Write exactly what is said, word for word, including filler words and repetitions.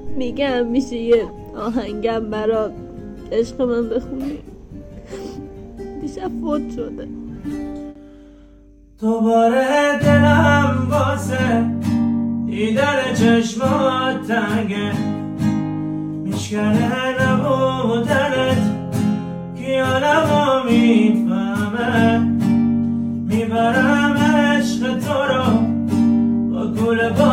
میگم میشه یه آهنگم برات عشق من بخونی؟ دیشب فوت شده. دوباره دلم واسه دیدن چشمات تنگه، میشکنه نبودنت خیالمو میفهمه، میبرم عشق تو رو با گول با